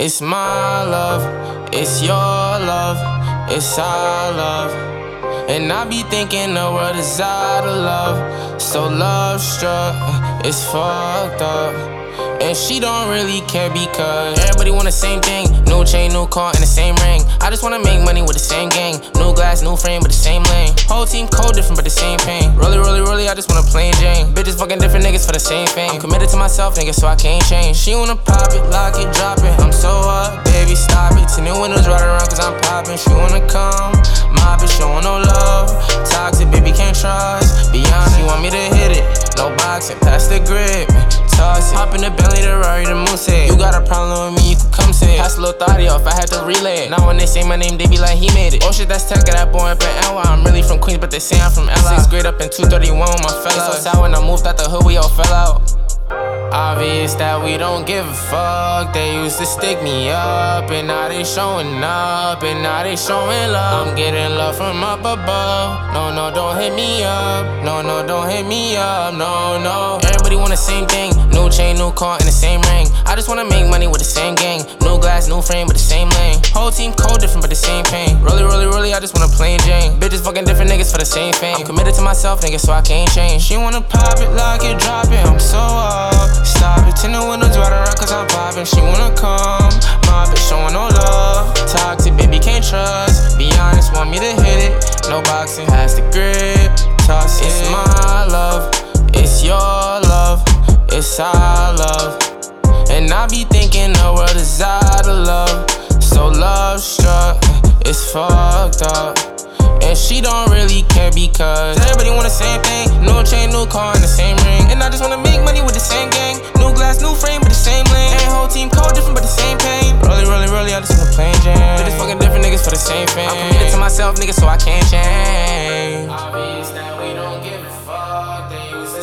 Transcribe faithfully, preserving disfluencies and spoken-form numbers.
It's my love, it's your love, it's our love. And I be thinking the world is out of love. So love struck, it's fucked up. And she don't really care because everybody want the same thing. New chain, new car, and the same ring. I just wanna make money with the same gang. New glass, new frame, but the same lane. Whole team cold, different, but the same pain. Rolly, rolly, rolly, I just wanna plain Jane. Bitches fucking different niggas for the same thing. I'm committed to myself, nigga, so I can't change. She wanna pop it, lock it, drop it. I'm so up, baby, stop it. Ten new windows right around cause I'm popping. She wanna come, my bitch showing no love. Toxic, baby, can't trust. Be honest, you want me to hit it. No boxing, pass the grip. Toss it. Hop in the Bentley, the Rari, the Moose head. You got a problem with me, you can come say it. Pass a little thotty off, I had to relay it. Now when they say my name, they be like, he made it. Oh shit, that's tech, got that boy up in N Y. I'm really from Queens, but they say I'm from L I. Sixth grade up in two thirty-one with my fellas. So sad when I moved out the hood, we all fell out. Obvious that we don't give a fuck. They used to stick me up, and now they showing up, and now they showing love. I'm getting love from up above. No, no, don't hit me up. No, no, don't hit me up. No, no. Everybody want the same thing. New chain, new car, and the same ring. I just wanna make money with the same gang. New glass, new frame, but the same lane. Whole team cold, different, but the same pain. Rolly, rolly, rolly, I just wanna plain Jane. Bitches fucking different niggas for the same fame. I'm committed to myself, nigga, so I can't change. She wanna pop it, lock it, drop it. I'm so up. Stop it, ten the windows right around cause I'm popping. She wanna come, my bitch showing no love. Toxic, baby, can't trust. Be honest, want me to hit it. No boxing, pass the grip. Toss it. It's my love, it's your love, it's our love. And I be thinking the world is out of love. So love struck, it's fucked up. And she don't really care because everybody want the same thing. New chain, new car, and the same ring. And I just wanna make money with the same gang. New glass, new frame, but the same lane. And whole team cold, different, but the same pain. Rolly, rolly, rolly, I just wanna plain Jane. Bitches fucking different niggas for the same fame. I'm committed to myself, nigga, so I can't change. Obvious that we don't give a fuck. They use